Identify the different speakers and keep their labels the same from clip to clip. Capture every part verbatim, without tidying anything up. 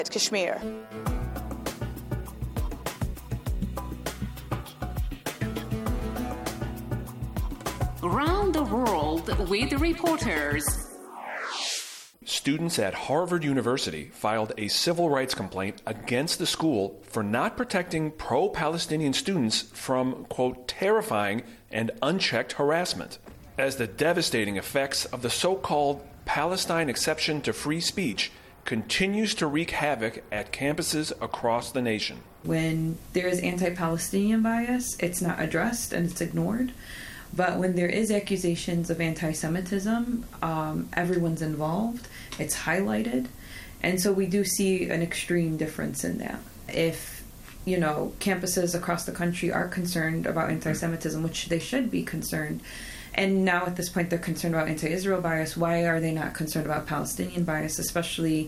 Speaker 1: Kashmir.
Speaker 2: Around the world with reporters.
Speaker 3: Students at Harvard University filed a civil rights complaint against the school for not protecting pro-Palestinian students from, quote, terrifying and unchecked harassment, as the devastating effects of the so-called Palestine exception to free speech continues to wreak havoc at campuses across the nation.
Speaker 4: When there is anti-Palestinian bias, it's not addressed and it's ignored. But when there is accusations of anti-Semitism, um, everyone's involved, it's highlighted. And so we do see an extreme difference in that. If, you know, campuses across the country are concerned about anti-Semitism, which they should be concerned, and now at this point they're concerned about anti-Israel bias, why are they not concerned about Palestinian bias, especially,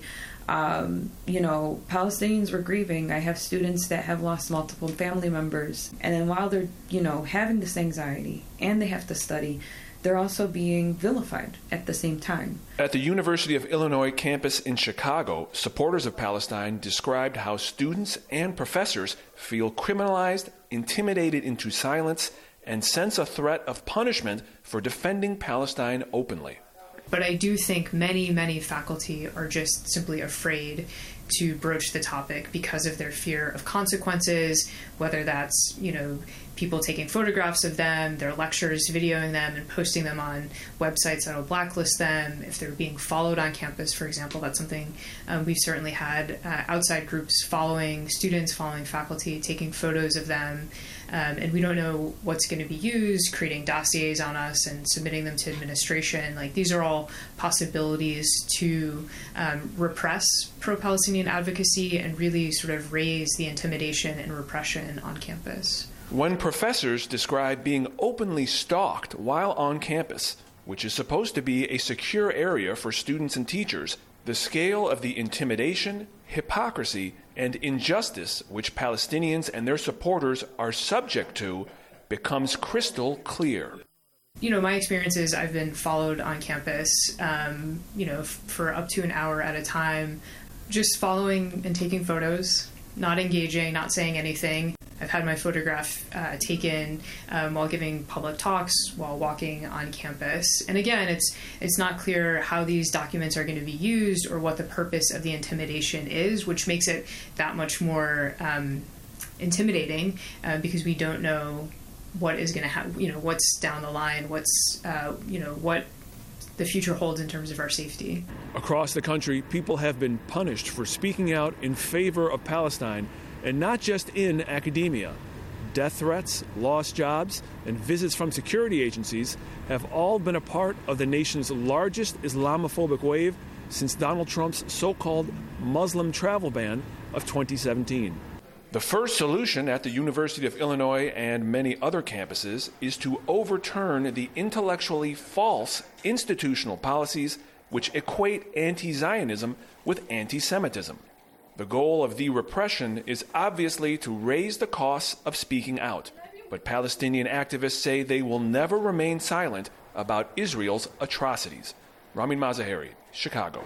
Speaker 4: um, you know, Palestinians were grieving. I have students that have lost multiple family members. And then while they're, you know, having this anxiety and they have to study, they're also being vilified at the same time.
Speaker 3: At the University of Illinois campus in Chicago, supporters of Palestine described how students and professors feel criminalized, intimidated into silence, and sense a threat of punishment for defending Palestine openly.
Speaker 5: But I do think many, many faculty are just simply afraid to broach the topic because of their fear of consequences, whether that's, you know, people taking photographs of them, their lectures, videoing them and posting them on websites that will blacklist them. If they're being followed on campus, for example, that's something um, we've certainly had uh, outside groups following students, following faculty, taking photos of them. Um, and we don't know what's going to be used, creating dossiers on us and submitting them to administration. Like, these are all possibilities to um, repress pro-Palestinian advocacy and really sort of raise the intimidation and repression on campus.
Speaker 3: When professors describe being openly stalked while on campus, which is supposed to be a secure area for students and teachers, the scale of the intimidation, hypocrisy, and injustice which Palestinians and their supporters are subject to becomes crystal clear.
Speaker 5: You know, my experience is I've been followed on campus, um, you know, f- for up to an hour at a time, just following and taking photos, not engaging, not saying anything. I've had my photograph uh, taken um, while giving public talks, while walking on campus. And again, it's it's not clear how these documents are going to be used or what the purpose of the intimidation is, which makes it that much more um, intimidating uh, because we don't know what is going to happen, you know, what's down the line, what's, uh, you know, what the future holds in terms of our safety.
Speaker 3: Across the country, people have been punished for speaking out in favor of Palestine, and not just in academia. Death threats, lost jobs, and visits from security agencies have all been a part of the nation's largest Islamophobic wave since Donald Trump's so-called Muslim travel ban of twenty seventeen. The first solution at the University of Illinois and many other campuses is to overturn the intellectually false institutional policies which equate anti-Zionism with anti-Semitism. The goal of the repression is obviously to raise the costs of speaking out, but Palestinian activists say they will never remain silent about Israel's atrocities. Ramin Mazaheri, Chicago.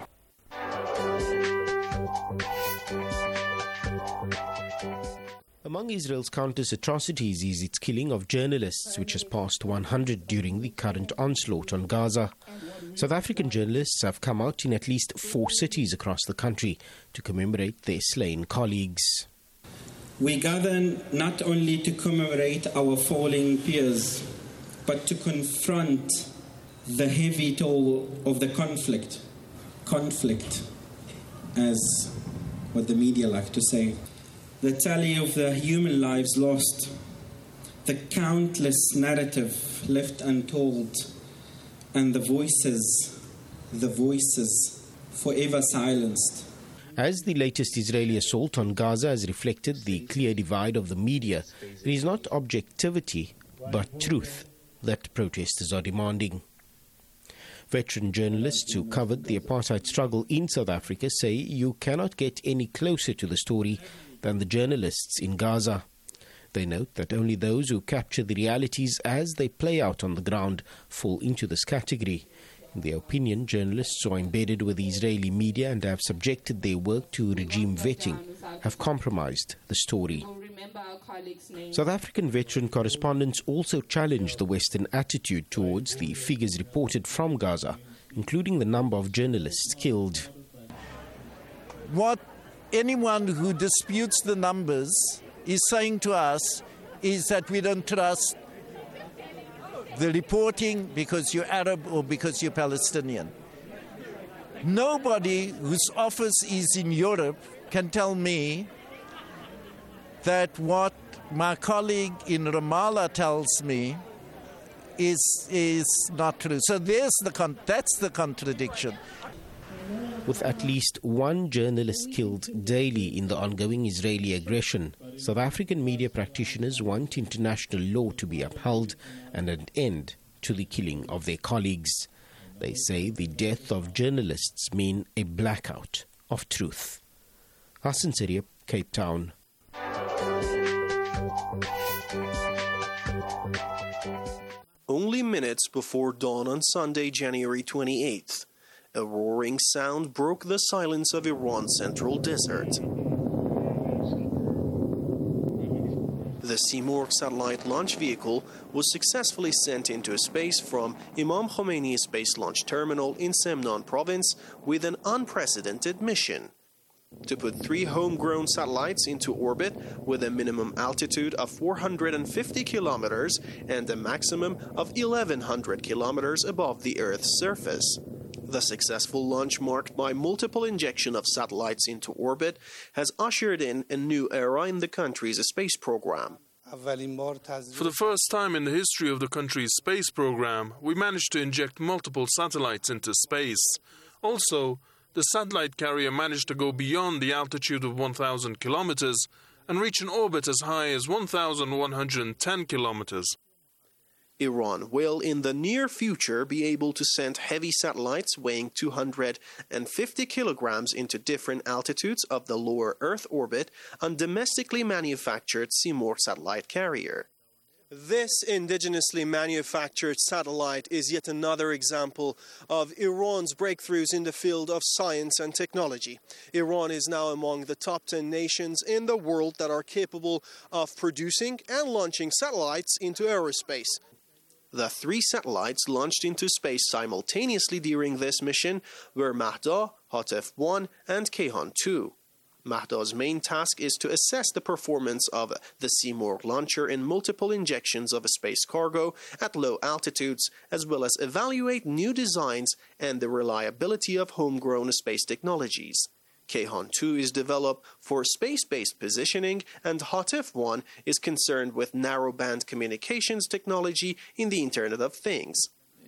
Speaker 6: Among Israel's countless atrocities is its killing of journalists, which has passed one hundred during the current onslaught on Gaza. South African journalists have come out in at least four cities across the country to commemorate their slain colleagues.
Speaker 7: We gather not only to commemorate our fallen peers, but to confront the heavy toll of the conflict. Conflict, as what the media like to say. The tally of the human lives lost, the countless narrative left untold, and the voices, the voices forever silenced.
Speaker 6: As the latest Israeli assault on Gaza has reflected the clear divide of the media, it is not objectivity, but truth that protesters are demanding. Veteran journalists who covered the apartheid struggle in South Africa say you cannot get any closer to the story than the journalists in Gaza. They note that only those who capture the realities as they play out on the ground fall into this category. In their opinion, journalists who are embedded with the Israeli media and have subjected their work to regime vetting have compromised the story. South African veteran correspondents also challenged the Western attitude towards the figures reported from Gaza, including the number of journalists killed.
Speaker 1: What anyone who disputes the numbers is saying to us is that we don't trust the reporting because you're Arab or because you're Palestinian. Nobody whose office is in Europe can tell me that what my colleague in Ramallah tells me is is not true. So there's the con- that's the contradiction.
Speaker 6: With at least one journalist killed daily in the ongoing Israeli aggression, South African media practitioners want international law to be upheld and an end to the killing of their colleagues. They say the death of journalists mean a blackout of truth. Hassan Siriep, Cape Town.
Speaker 8: Only minutes before dawn on Sunday, January twenty-eighth, a roaring sound broke the silence of Iran's central desert. The Simorgh satellite launch vehicle was successfully sent into space from Imam Khomeini Space Launch Terminal in Semnan province with an unprecedented mission: to put three homegrown satellites into orbit with a minimum altitude of four hundred fifty kilometers and a maximum of eleven hundred kilometers above the Earth's surface. The successful launch, marked by multiple injection of satellites into orbit, has ushered in a new era in the country's space program.
Speaker 9: For the first time in the history of the country's space program, we managed to inject multiple satellites into space. Also, the satellite carrier managed to go beyond the altitude of one thousand kilometers and reach an orbit as high as one thousand one hundred ten kilometers.
Speaker 8: Iran will in the near future be able to send heavy satellites weighing two hundred fifty kilograms into different altitudes of the lower Earth orbit on domestically manufactured Simorgh satellite carrier. This indigenously manufactured satellite is yet another example of Iran's breakthroughs in the field of science and technology. Iran is now among the top ten nations in the world that are capable of producing and launching satellites into aerospace. The three satellites launched into space simultaneously during this mission were Mahda, Hatef one, and Kayhan two. Mahda's main task is to assess the performance of the Simorgh launcher in multiple injections of space cargo at low altitudes, as well as evaluate new designs and the reliability of homegrown space technologies. Kayhan two is developed for space-based positioning, and Hatef one is concerned with narrowband communications technology in the Internet of Things.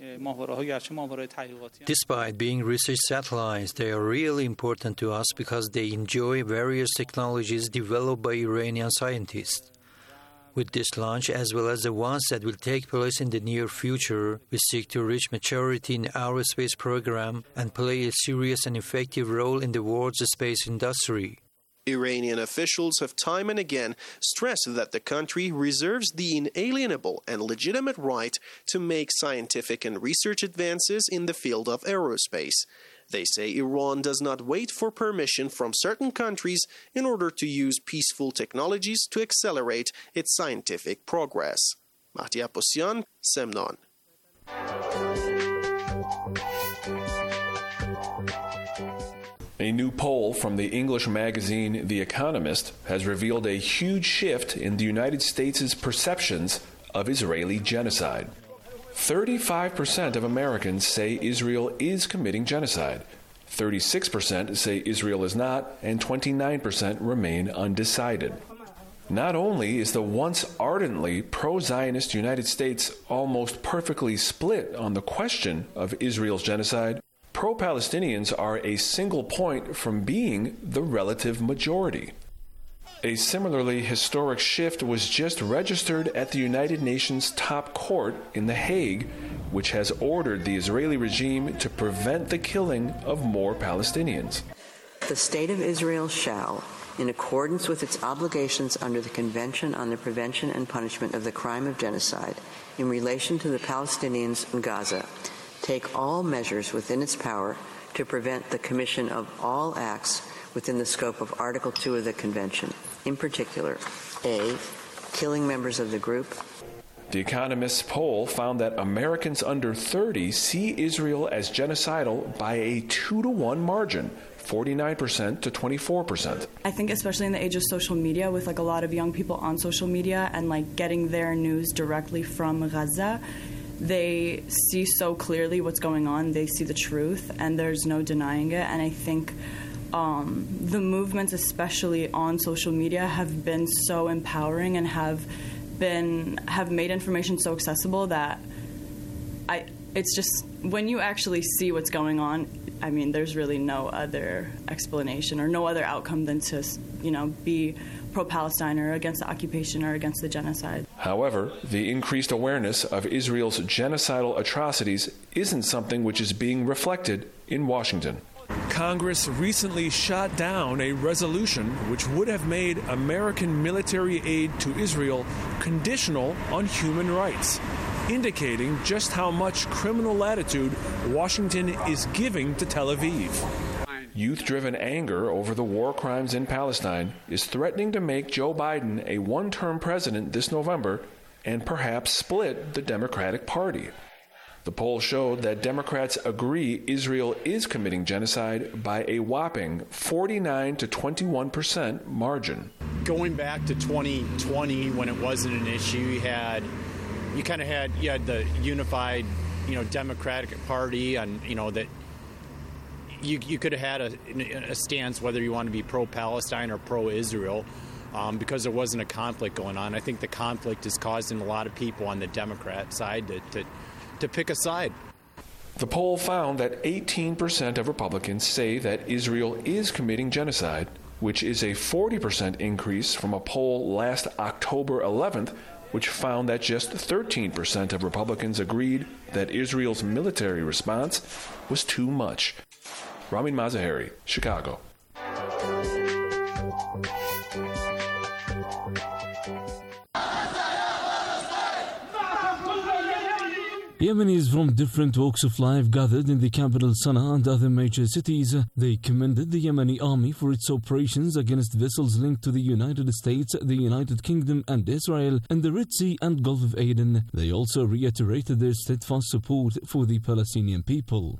Speaker 10: Despite being research satellites, they are really important to us because they enjoy various technologies developed by Iranian scientists. With this launch, as well as the ones that will take place in the near future, we seek to reach maturity in our space program and play a serious and effective role in the world's space industry.
Speaker 8: Iranian officials have time and again stressed that the country reserves the inalienable and legitimate right to make scientific and research advances in the field of aerospace. They say Iran does not wait for permission from certain countries in order to use peaceful technologies to accelerate its scientific progress. Mahdi Aposyan, Semnan.
Speaker 3: A new poll from the English magazine The Economist has revealed a huge shift in the United States' perceptions of Israeli genocide. thirty-five percent of Americans say Israel is committing genocide. thirty-six percent say Israel is not, and twenty-nine percent remain undecided. Not only is the once ardently pro-Zionist United States almost perfectly split on the question of Israel's genocide, pro-Palestinians are a single point from being the relative majority. A similarly historic shift was just registered at the United Nations top court in The Hague, which has ordered the Israeli regime to prevent the killing of more Palestinians.
Speaker 11: The State of Israel shall, in accordance with its obligations under the Convention on the Prevention and Punishment of the Crime of Genocide in relation to the Palestinians in Gaza, take all measures within its power to prevent the commission of all acts within the scope of Article two of the Convention. In particular, A, killing members of the group.
Speaker 3: The Economist's poll found that Americans under thirty see Israel as genocidal by a two to one margin, forty-nine percent to twenty-four percent.
Speaker 12: I think especially in the age of social media, with like a lot of young people on social media and like getting their news directly from Gaza, they see so clearly what's going on. They see the truth, and there's no denying it. And I think um, the movements, especially on social media, have been so empowering and have been have made information so accessible that I. It's just when you actually see what's going on. I mean, there's really no other explanation or no other outcome than to, you know, be pro-Palestine or against the occupation or against the genocide.
Speaker 3: However, the increased awareness of Israel's genocidal atrocities isn't something which is being reflected in Washington. Congress recently shot down a resolution which would have made American military aid to Israel conditional on human rights, indicating just how much criminal latitude Washington is giving to Tel Aviv. Youth-driven anger over the war crimes in Palestine is threatening to make Joe Biden a one-term president this November and perhaps split the Democratic Party. The poll showed that Democrats agree Israel is committing genocide by a whopping forty-nine to twenty-one percent margin.
Speaker 13: Going back to twenty twenty, when it wasn't an issue, you had you kind of had you had the unified, you know, Democratic Party, and you know that you you could have had a, a stance whether you want to be pro-Palestine or pro-Israel, um, because there wasn't a conflict going on. I think the conflict is causing a lot of people on the Democrat side to to, to pick a side.
Speaker 3: The poll found that eighteen percent of Republicans say that Israel is committing genocide, which is a forty percent increase from a poll last October eleventh, which found that just thirteen percent of Republicans agreed that Israel's military response was too much. Ramin Mazaheri, Chicago.
Speaker 14: Yemenis from different walks of life gathered in the capital Sana'a and other major cities. They commended the Yemeni army for its operations against vessels linked to the United States, the United Kingdom and Israel in the Red Sea and Gulf of Aden. They also reiterated their steadfast support for the Palestinian people.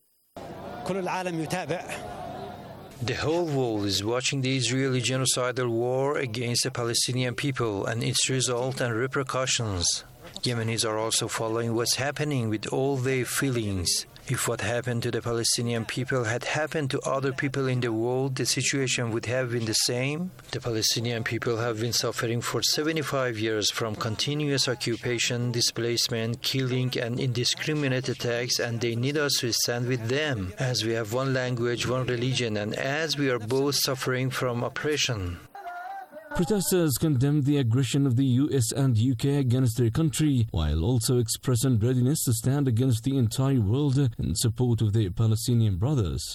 Speaker 10: The whole world is watching the Israeli genocidal war against the Palestinian people and its result and repercussions. Yemenis are also following what's happening with all their feelings. If what happened to the Palestinian people had happened to other people in the world, the situation would have been the same. The Palestinian people have been suffering for seventy-five years from continuous occupation, displacement, killing, and indiscriminate attacks, and they need us to stand with them, as we have one language, one religion, and as we are both suffering from oppression.
Speaker 14: Protesters condemned the aggression of the U S and U K against their country, while also expressing readiness to stand against the entire world in support of their Palestinian brothers.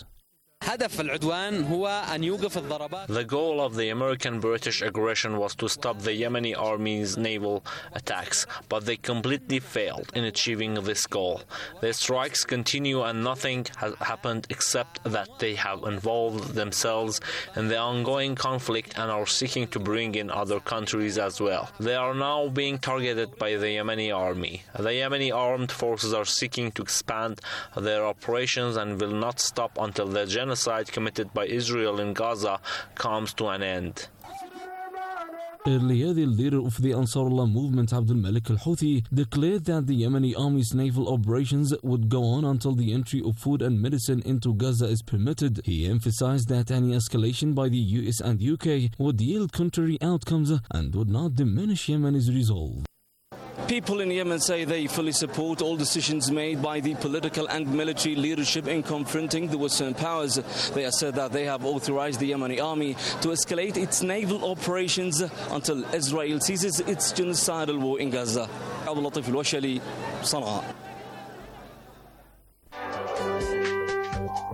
Speaker 15: The goal of the American-British aggression was to stop the Yemeni army's naval attacks, but they completely failed in achieving this goal. Their strikes continue and nothing has happened except that they have involved themselves in the ongoing conflict and are seeking to bring in other countries as well. They are now being targeted by the Yemeni army. The Yemeni armed forces are seeking to expand their operations and will not stop until the genocide committed by Israel in Gaza comes to an end.
Speaker 14: Earlier, the leader of the Ansarullah movement, Abdul Malik al-Houthi, declared that the Yemeni army's naval operations would go on until the entry of food and medicine into Gaza is permitted. He emphasized that any escalation by the U S and U K would yield contrary outcomes and would not diminish Yemen's resolve.
Speaker 16: People in Yemen say they fully support all decisions made by the political and military leadership in confronting the Western powers. They have said that they have authorized the Yemeni army to escalate its naval operations until Israel ceases its genocidal war in Gaza. Abdul Latif al-Washali, Sana'a.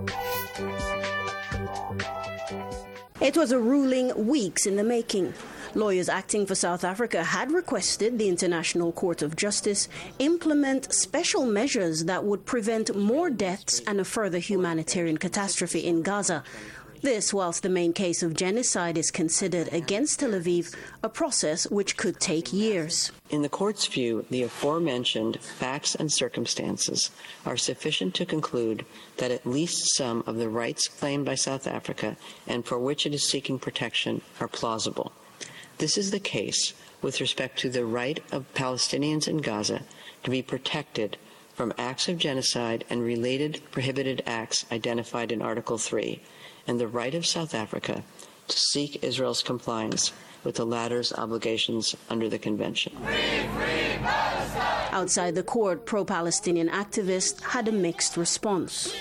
Speaker 17: It was a ruling weeks in the making. Lawyers acting for South Africa had requested the International Court of Justice implement special measures that would prevent more deaths and a further humanitarian catastrophe in Gaza. This whilst the main case of genocide is considered against Tel Aviv, a process which could take years.
Speaker 11: In the court's view, the aforementioned facts and circumstances are sufficient to conclude that at least some of the rights claimed by South Africa and for which it is seeking protection are plausible. This is the case with respect to the right of Palestinians in Gaza to be protected from acts of genocide and related prohibited acts identified in Article three, and the right of South Africa to seek Israel's compliance with the latter's obligations under the Convention.
Speaker 17: Free, free Outside the court, pro-Palestinian activists had a mixed response.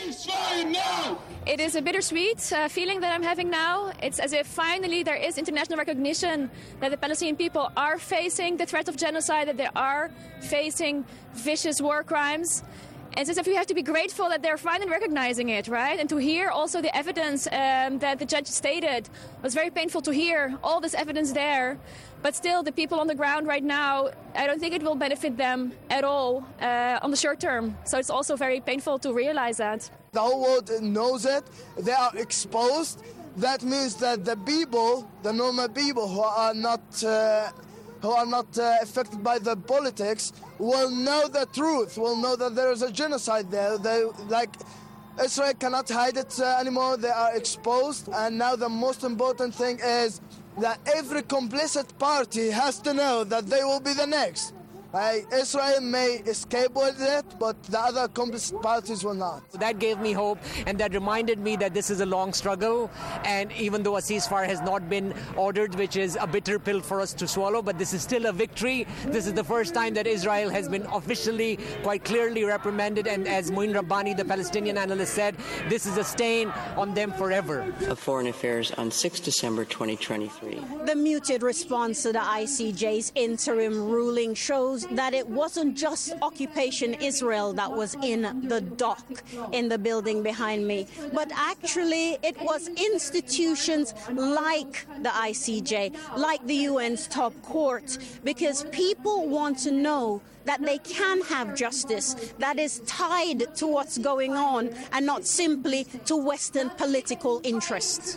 Speaker 18: It is a bittersweet uh, feeling that I'm having now. It's as if finally there is international recognition that the Palestinian people are facing the threat of genocide, that they are facing vicious war crimes. And it's as if we have to be grateful that they're finally recognizing it, right? And to hear also the evidence um, that the judge stated was very painful to hear, all this evidence there. But still, the people on the ground right now, I don't think it will benefit them at all uh, on the short term. So it's also very painful to realize that.
Speaker 19: The whole world knows it. They are exposed. That means that the people, the normal people who are not... Uh, who are not uh, affected by the politics, will know the truth, will know that there is a genocide there. They, like, Israel cannot hide it uh, anymore. They are exposed, and now the most important thing is that every complicit party has to know that they will be the next. Uh, Israel may escape with it, but the other complicit parties will not.
Speaker 20: That gave me hope, and that reminded me that this is a long struggle, and even though a ceasefire has not been ordered, which is a bitter pill for us to swallow, but this is still a victory. This is the first time that Israel has been officially, quite clearly reprimanded, and as Muin Rabbani, the Palestinian analyst, said, this is a stain on them forever.
Speaker 11: Of Foreign Affairs on the sixth of December twenty twenty-three.
Speaker 17: The muted response to the I C J's interim ruling shows that it wasn't just Occupation Israel that was in the dock in the building behind me, but actually it was institutions like the I C J, like the U N's top court, because people want to know that they can have justice that is tied to what's going on and not simply to Western political interests.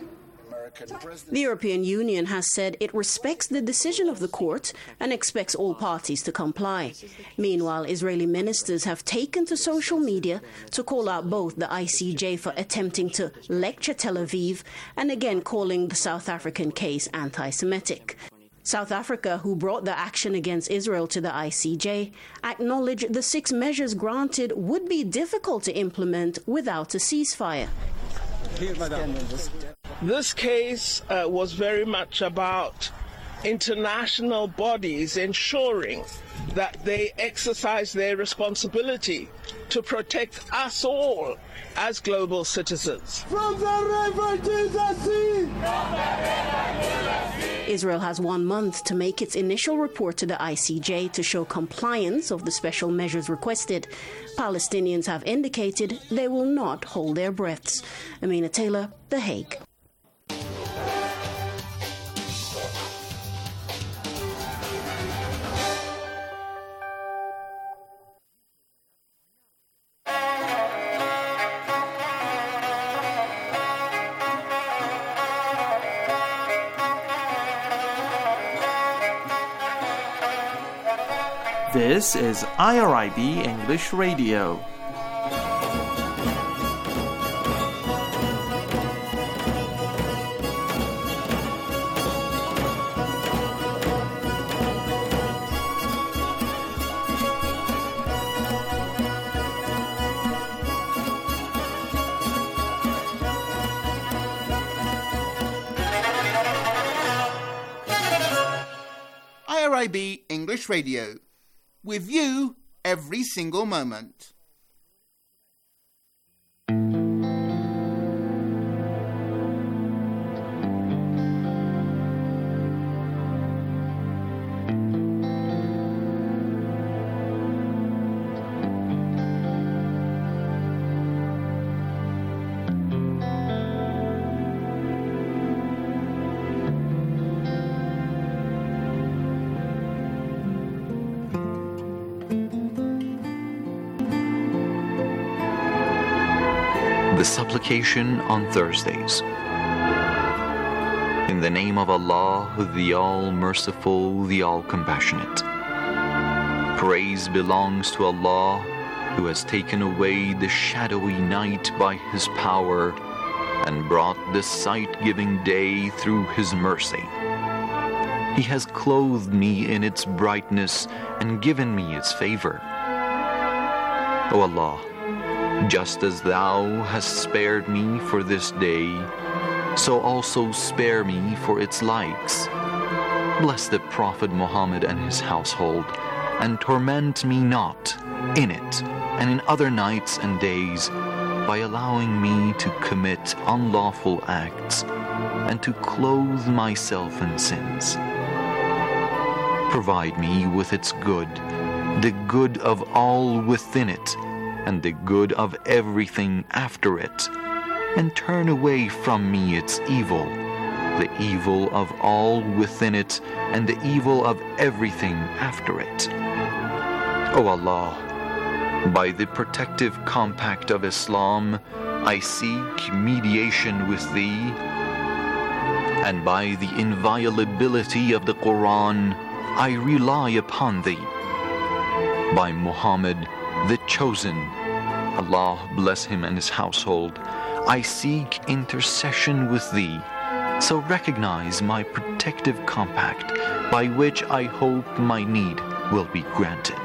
Speaker 17: The European Union has said it respects the decision of the court and expects all parties to comply. Meanwhile, Israeli ministers have taken to social media to call out both the I C J for attempting to lecture Tel Aviv and again calling the South African case anti-Semitic. South Africa, who brought the action against Israel to the I C J, acknowledged the six measures granted would be difficult to implement without a ceasefire.
Speaker 21: This case uh, was very much about international bodies ensuring that they exercise their responsibility to protect us all as global citizens.
Speaker 19: From the river to the sea!
Speaker 17: Israel has one month to make its initial report to the I C J to show compliance of the special measures requested. Palestinians have indicated they will not hold their breaths. Amina Taylor, The Hague.
Speaker 22: This is I R I B English Radio.
Speaker 23: I R I B English Radio. With you every single moment.
Speaker 2: supplication on Thursdays. In the name of Allah, the All-Merciful, the All-Compassionate. Praise belongs to Allah, who has taken away the shadowy night by His power and brought the sight-giving day through His mercy. He has clothed me in its brightness and given me its favor. O Allah, just as Thou hast spared me for this day, so also spare me for its likes. Bless the Prophet Muhammad and his household, and torment me not in it and in other nights and days by allowing me to commit unlawful acts and to clothe myself in sins. Provide me with its good, the good of all within it, and the good of everything after it, and turn away from me its evil, the evil of all within it, and the evil of everything after it. O Allah, by the protective compact of Islam, I seek mediation with Thee, and by the inviolability of the Quran, I rely upon Thee. By Muhammad, the Chosen, Allah bless him and his household, I seek intercession with Thee, so recognize my protective compact, by which I hope my need will be granted.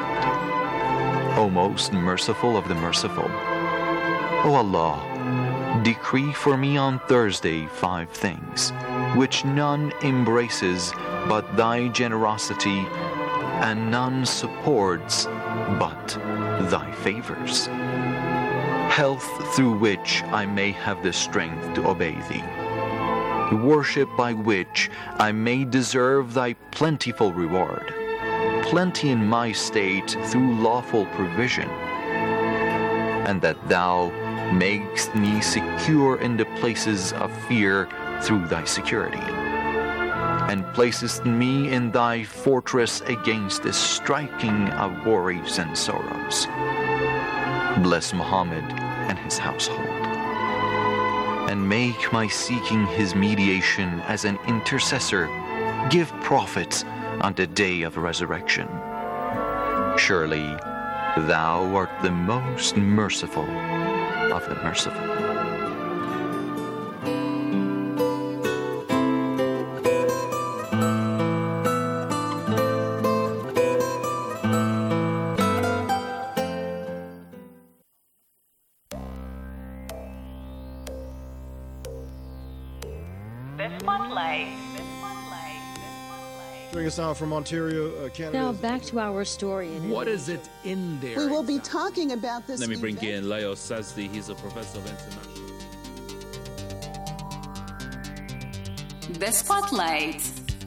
Speaker 2: O most merciful of the merciful, O Allah, decree for me on Thursday five things, which none embraces but Thy generosity, and none supports but Thy favors. Health through which I may have the strength to obey Thee. Worship by which I may deserve Thy plentiful reward. Plenty in my state through lawful provision. And that Thou makest me secure in the places of fear through Thy security. And placest me in Thy fortress against the striking of worries and sorrows. Bless Muhammad and his household, and make my seeking his mediation as an intercessor give profit on the day of resurrection. Surely Thou art the most merciful of the merciful.
Speaker 4: Joining us now from Ontario, uh, Canada.
Speaker 5: Now back to our story. In
Speaker 24: what is it in there?
Speaker 25: We will be talking about this.
Speaker 24: Let me bring event. in Leo Sazdi. He's a professor of international.
Speaker 26: The Spotlight.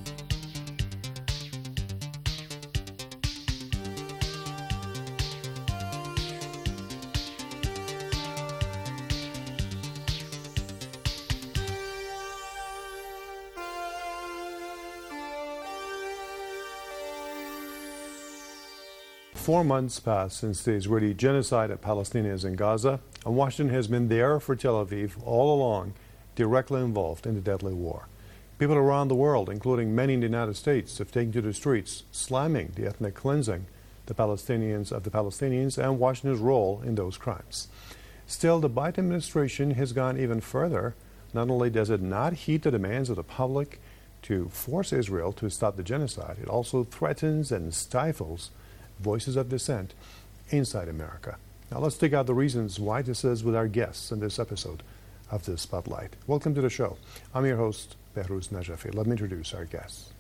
Speaker 27: Four months passed since the Israeli genocide of Palestinians in Gaza, and Washington has been there for Tel Aviv all along, directly involved in the deadly war. People around the world, including many in the United States, have taken to the streets, slamming the ethnic cleansing the Palestinians of the Palestinians and Washington's role in those crimes. Still, the Biden administration has gone even further. Not only does it not heed the demands of the public to force Israel to stop the genocide, it also threatens and stifles voices of dissent inside America. Now let's dig out the reasons why this is with our guests in this episode of The Spotlight. Welcome to the show. I'm your host, Behruz Najafi. Let me introduce our guests.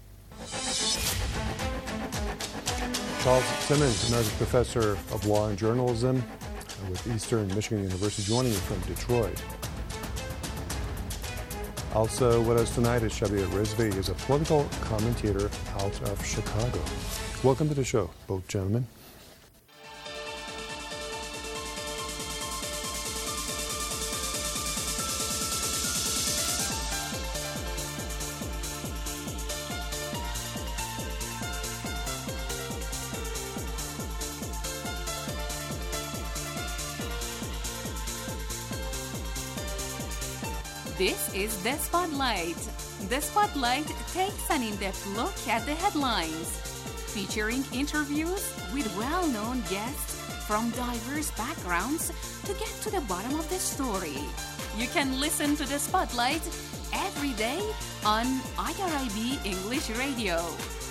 Speaker 27: Charles Simmons, Emeritus Professor of Law and Journalism with Eastern Michigan University, joining you from Detroit. Also with us tonight is Shabir Rizvi. He's a political commentator out of Chicago. Welcome to the show, both gentlemen.
Speaker 1: This is The Spotlight. The Spotlight takes an in-depth look at the headlines, featuring interviews with well-known guests from diverse backgrounds to get to the bottom of the story. You can listen to The Spotlight every day on I R I B English Radio.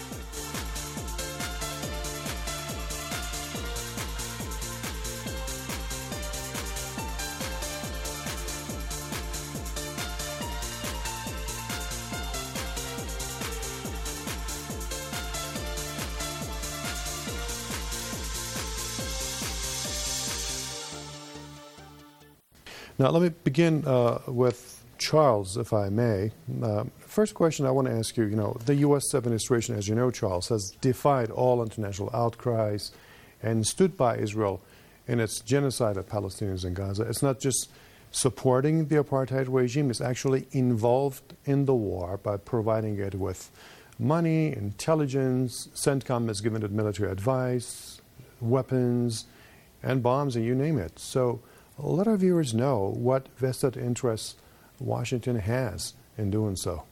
Speaker 27: Now, let me begin uh, with Charles, if I may. Uh, first question I want to ask you, you know, the U S administration, as you know, Charles, has defied all international outcries and stood by Israel in its genocide of Palestinians in Gaza. It's not just supporting the apartheid regime, it's actually involved in the war by providing it with money, intelligence. CENTCOM has given it military advice, weapons, and bombs, and you name it. So let our viewers know what vested interests Washington has in doing so.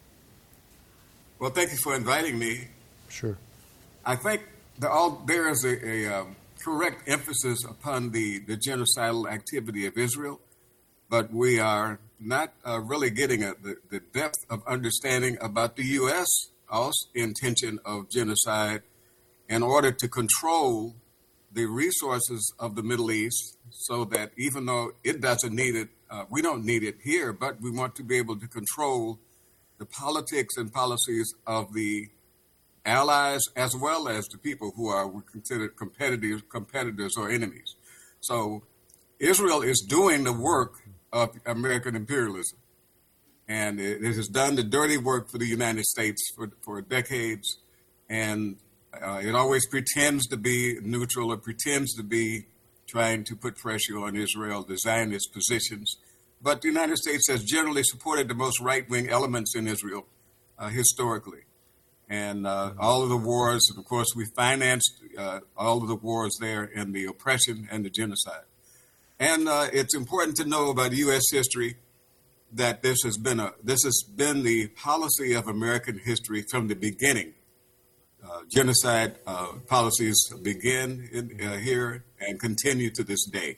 Speaker 6: Well, thank you for inviting me.
Speaker 27: Sure.
Speaker 6: I think the, all, there is a, a um, correct emphasis upon the, the genocidal activity of Israel, but we are not uh, really getting a, the, the depth of understanding about the U S also intention of genocide in order to control the resources of the Middle East, so that even though it doesn't need it, uh, we don't need it here, but we want to be able to control the politics and policies of the allies as well as the people who are considered competitors, competitors or enemies. So Israel is doing the work of American imperialism, and it, it has done the dirty work for the United States for, for decades, and Uh, it always pretends to be neutral or pretends to be trying to put pressure on Israel, the Zionist positions. But the United States has generally supported the most right-wing elements in Israel uh, historically. And uh, all of the wars, and of course, we financed uh, all of the wars there and the oppression and the genocide. And uh, it's important to know about U S history that this has been a this has been the policy of American history from the beginning. Uh, genocide uh, policies begin in, uh, here and continue to this day.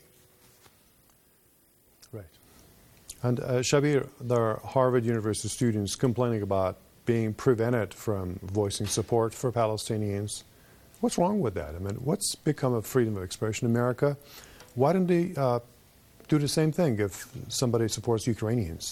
Speaker 27: Right. And uh, Shabir, there are Harvard University students complaining about being prevented from voicing support for Palestinians. What's wrong with that? I mean, what's become of freedom of expression in America? Why don't they uh, do the same thing if somebody supports Ukrainians?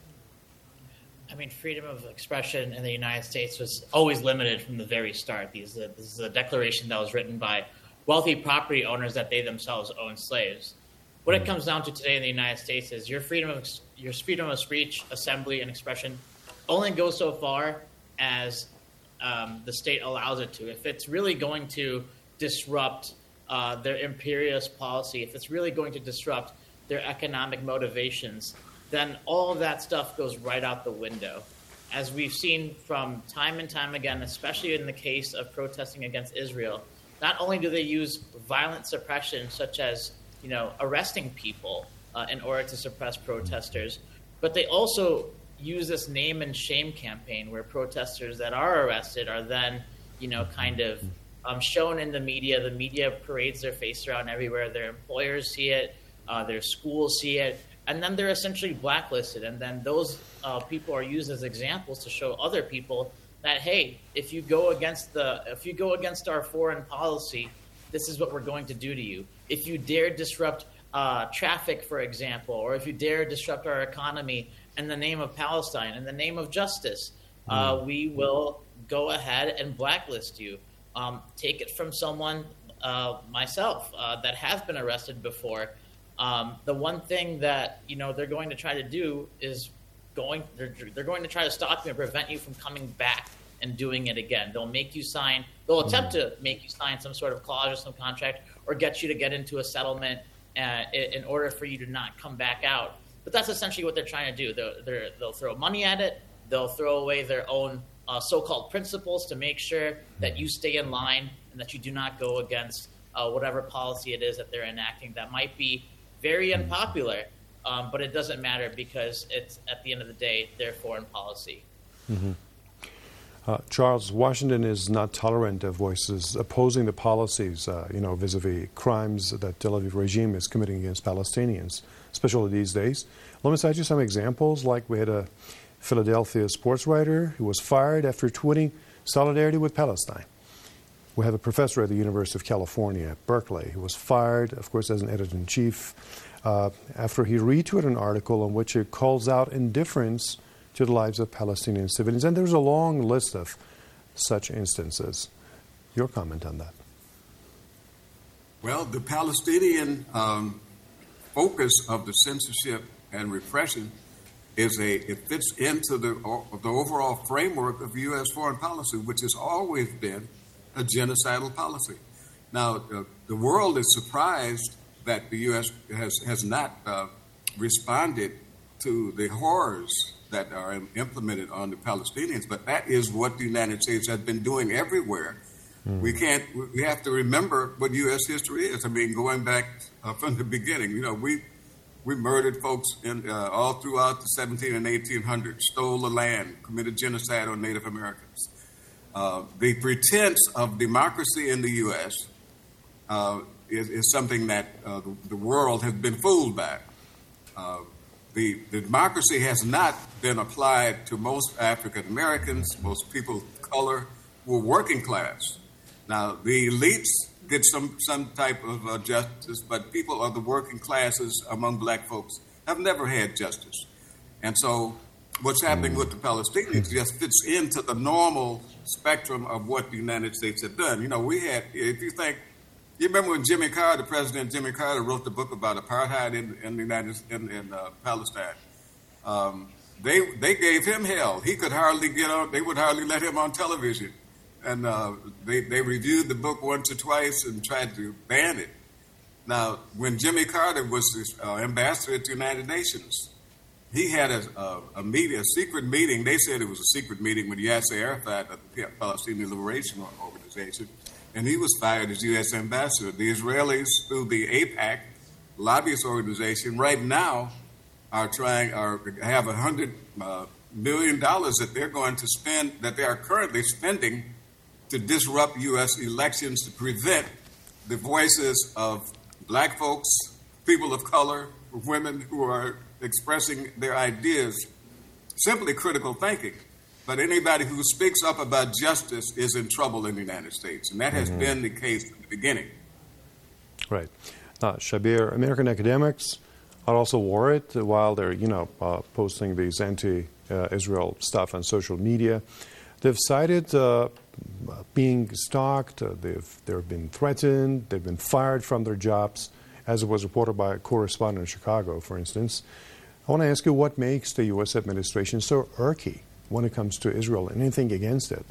Speaker 7: I mean, freedom of expression in the United States was always limited from the very start. These, uh, this is a declaration that was written by wealthy property owners that they themselves own slaves. What it comes down to today in the United States is your freedom of your freedom of speech, assembly, and expression only goes so far as um, the state allows it to. If it's really going to disrupt uh, their imperialist policy, if it's really going to disrupt their economic motivations, then all of that stuff goes right out the window. As we've seen from time and time again, especially in the case of protesting against Israel, not only do they use violent suppression, such as, you know, arresting people uh, in order to suppress protesters, but they also use this name and shame campaign where protesters that are arrested are then, you know, kind of um, shown in the media. The media parades their face around everywhere. Their employers see it. Uh, their schools see it. And then they're essentially blacklisted. And then those uh, people are used as examples to show other people that, hey, if you go against the, if you go against our foreign policy, this is what we're going to do to you. If you dare disrupt uh, traffic, for example, or if you dare disrupt our economy in the name of Palestine, in the name of justice, uh, we will go ahead and blacklist you. Um, take it from someone, uh, myself, uh, that has been arrested before. Um, the one thing that, you know, they're going to try to do is going they're, they're going to try to stop you and prevent you from coming back and doing it again. They'll make you sign they'll attempt to make you sign some sort of clause or some contract or get you to get into a settlement uh, in order for you to not come back out. But that's essentially what they're trying to do. They're, they're, they'll throw money at it. They'll throw away their own uh, so-called principles to make sure that you stay in line and that you do not go against uh, whatever policy it is that they're enacting that might be very unpopular. Um, but it doesn't matter because it's, at the end of the day, their foreign policy.
Speaker 27: Mm-hmm. Uh, Charles, Washington is not tolerant of voices opposing the policies, uh, you know, vis-a-vis crimes that Tel Aviv regime is committing against Palestinians, especially these days. Let me cite you some examples. Like we had a Philadelphia sports writer who was fired after tweeting solidarity with Palestine. We have a professor at the University of California, Berkeley, who was fired, of course, as an editor-in-chief uh, after he retweeted an article in which it calls out indifference to the lives of Palestinian civilians. And there's a long list of such instances. Your comment on that?
Speaker 6: Well, the Palestinian um, focus of the censorship and repression is a it fits into the uh, the overall framework of U S foreign policy, which has always been a genocidal policy. Now, uh, the world is surprised that the U S has has not uh, responded to the horrors that are implemented on the Palestinians, but that is what the United States has been doing everywhere. Mm. We can't. We have to remember what U S history is. I mean, going back uh, from the beginning, you know, we we murdered folks in uh, all throughout the seventeen and eighteen hundreds, stole the land, committed genocide on Native Americans. Uh, the pretense of democracy in the U S uh, is, is something that uh, the, the world has been fooled by. Uh, The, the democracy has not been applied to most African Americans, most people of color who are working class. Now, the elites get some, some type of uh, justice, but people of the working classes among black folks have never had justice. And so what's happening with the Palestinians just fits into the normal spectrum of what the United States have done. You know, we had, if you think, you remember when Jimmy Carter, President Jimmy Carter, wrote the book about apartheid in, in the United in, in uh, Palestine. Um, they they gave him hell. He could hardly get on. They would hardly let him on television, and uh, they they reviewed the book once or twice and tried to ban it. Now, when Jimmy Carter was uh, ambassador at the United Nations, he had a a, a meeting, a secret meeting. They said it was a secret meeting with Yasser Arafat of the Palestinian Liberation Organization. And he was fired as U S ambassador. The Israelis, through the AIPAC lobbyist organization, right now are trying, are have a hundred uh, million dollars that they're going to spend, that they are currently spending to disrupt U S elections to prevent the voices of black folks, people of color, women who are expressing their ideas, simply critical thinking. But anybody who speaks up about justice is in trouble in the United States. And that has mm-hmm. been the case from the beginning.
Speaker 27: Right. Uh, Shabir, American academics are also worried while they're, you know, uh, posting these anti-Israel uh, stuff on social media. They've cited uh, being stalked. Uh, they've, they've been threatened. They've been fired from their jobs, as it was reported by a correspondent in Chicago, for instance. I want to ask you what makes the U S administration so irky when it comes to Israel, anything against it?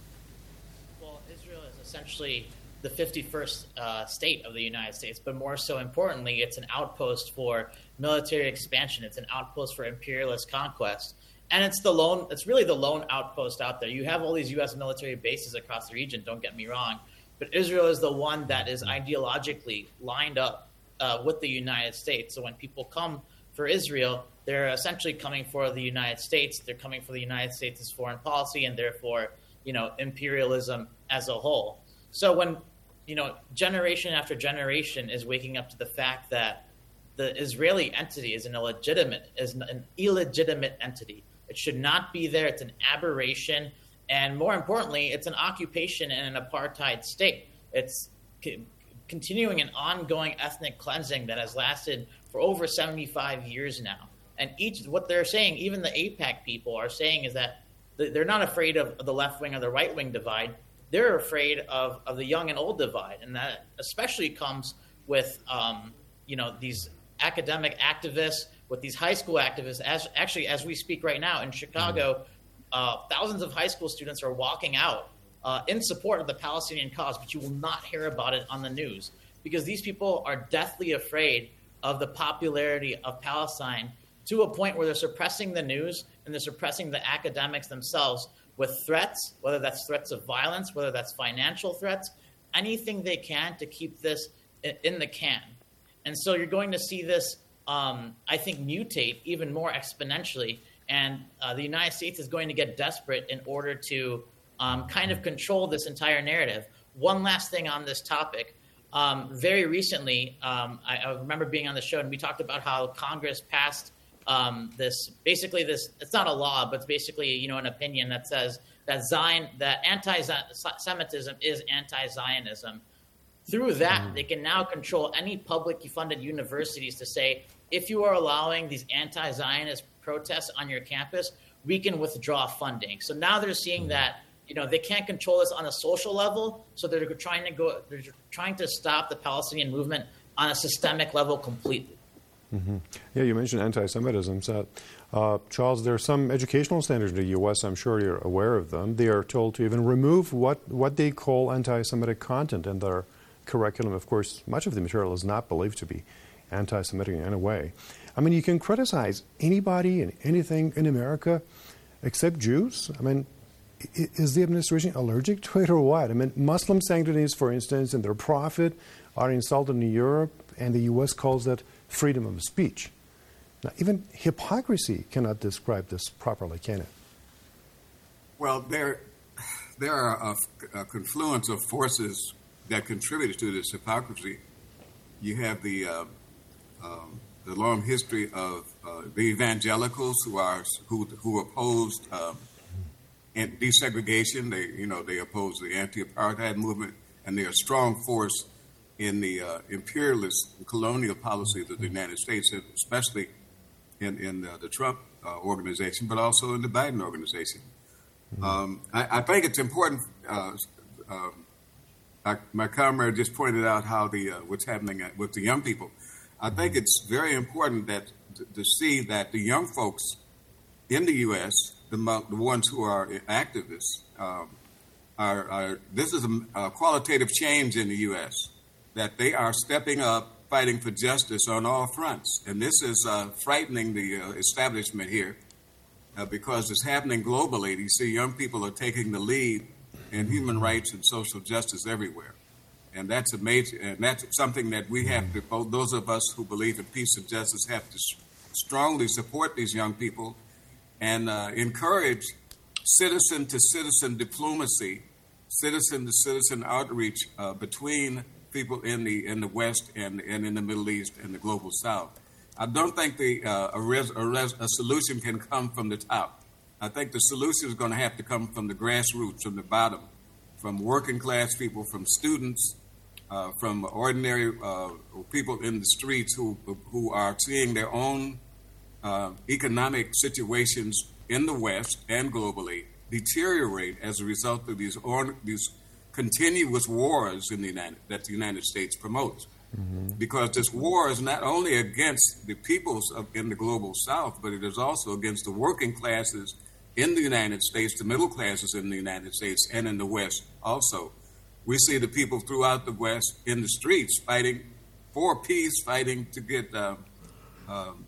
Speaker 7: Well, Israel is essentially the fifty-first uh, state of the United States, but more so importantly, it's an outpost for military expansion. It's an outpost for imperialist conquest. And it's the lone, it's really the lone outpost out there. You have all these U S military bases across the region, don't get me wrong, but Israel is the one that is ideologically lined up uh, with the United States. So when people come for Israel, they're essentially coming for the United States. They're coming for the United States' foreign policy and therefore, you know, imperialism as a whole. So when, you know, generation after generation is waking up to the fact that the Israeli entity is an illegitimate, is an illegitimate entity. It should not be there. It's an aberration. And more importantly, it's an occupation in an apartheid state. It's c- continuing an ongoing ethnic cleansing that has lasted for over seventy-five years now. And each, what they're saying, even the AIPAC people are saying, is that they're not afraid of the left wing or the right wing divide. They're afraid of, of the young and old divide. And that especially comes with, um, you know, these academic activists, with these high school activists. As actually, as we speak right now in Chicago, uh, thousands of high school students are walking out uh, in support of the Palestinian cause, but you will not hear about it on the news because these people are deathly afraid of the popularity of Palestine, to a point where they're suppressing the news and they're suppressing the academics themselves with threats, whether that's threats of violence, whether that's financial threats, anything they can to keep this in the can. And so you're going to see this um, I think, mutate even more exponentially. And uh, the United States is going to get desperate in order to um, kind of control this entire narrative. One last thing on this topic. Um, very recently, um, I, I remember being on the show, and we talked about how Congress passed um, this, basically this, it's not a law, but it's basically, you know, an opinion that says that Zion, that anti-Semitism is anti-Zionism. Through that, they can now control any publicly funded universities to say, if you are allowing these anti-Zionist protests on your campus, we can withdraw funding. So now they're seeing that, you know, they can't control this on a social level, so they're trying to go, they're trying to stop the Palestinian movement on a systemic level completely.
Speaker 27: Mm-hmm. Yeah, you mentioned anti-Semitism. So, uh, Charles, there are some educational standards in the U S, I'm sure you're aware of them. They are told to even remove what, what they call anti-Semitic content in their curriculum. Of course, much of the material is not believed to be anti-Semitic in any way. I mean, you can criticize anybody and anything in America except Jews. I mean, is the administration allergic to it or what? I mean, Muslim sanctities, for instance, and their prophet are insulted in Europe, and the U S calls that freedom of speech. Now, even hypocrisy cannot describe this properly, can it?
Speaker 6: Well, there, there are a, a confluence of forces that contributed to this hypocrisy. You have the uh, um, the long history of uh, the evangelicals who are who who opposed um, desegregation. They you know they opposed the anti-apartheid movement, and they're a strong force in the uh, imperialist colonial policies of the United States, especially in in uh, the Trump uh, organization, but also in the Biden organization. Mm-hmm. Um, I, I think it's important. Uh, um, I, my comrade just pointed out how the uh, what's happening with the young people. I think it's very important that to, to see that the young folks in the U S, the, the ones who are activists, um, are, are this is a, a qualitative change in the U S, that they are stepping up, fighting for justice on all fronts. And this is uh, frightening the uh, establishment here uh, because it's happening globally. You see young people are taking the lead in human rights and social justice everywhere. And that's a major, and that's something that we have to, both those of us who believe in peace and justice have to strongly support these young people and uh, encourage citizen to citizen diplomacy, citizen to citizen outreach uh, between people in the in the West and, and in the Middle East and the global South. I don't think the uh, a, res, a, res, a solution can come from the top. I think the solution is going to have to come from the grassroots, from the bottom, from working class people, from students, uh, from ordinary uh, people in the streets who who are seeing their own uh, economic situations in the West and globally deteriorate as a result of these or, these continuous wars in the United, that the United States promotes. Mm-hmm. Because this war is not only against the peoples of, in the global South, but it is also against the working classes in the United States, the middle classes in the United States and in the West also. We see the people throughout the West in the streets fighting for peace, fighting to get uh, um,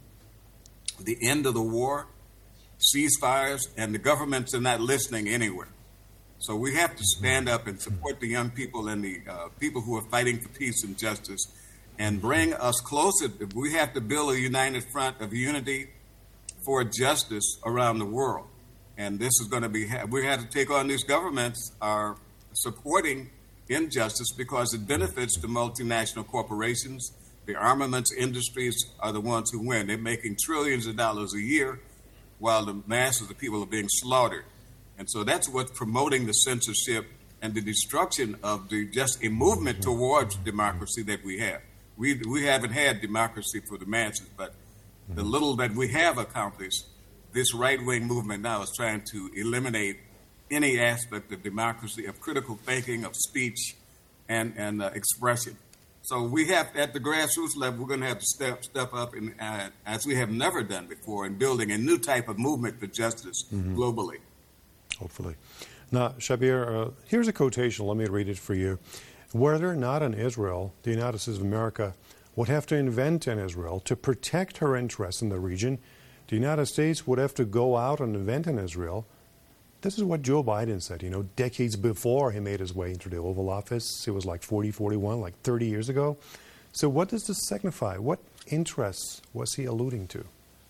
Speaker 6: the end of the war, ceasefires, and the governments are not listening anywhere. So we have to stand up and support the young people and the uh, people who are fighting for peace and justice and bring us closer. We have to build a united front of unity for justice around the world. And this is going to be, we have to take on these governments are supporting injustice because it benefits the multinational corporations. The armaments industries are the ones who win. They're making trillions of dollars a year while the masses of people are being slaughtered. And so that's what's promoting the censorship and the destruction of the just a movement towards democracy that we have. We we haven't had democracy for the masses, but the little that we have accomplished, this right-wing movement now is trying to eliminate any aspect of democracy, of critical thinking, of speech, and and uh, expression. So we have, at the grassroots level, we're going to have to step step up, in, uh, as we have never done before, in building a new type of movement for justice mm-hmm. globally.
Speaker 27: Hopefully. Now, Shabir, uh, here's a quotation. Let me read it for you. Whether or not in Israel, the United States of America would have to invent in Israel to protect her interests in the region, the United States would have to go out and invent in Israel. This is what Joe Biden said, you know, decades before he made his way into the Oval Office. It was like forty, forty-one, like thirty years ago. So what does this signify? What interests was he alluding to?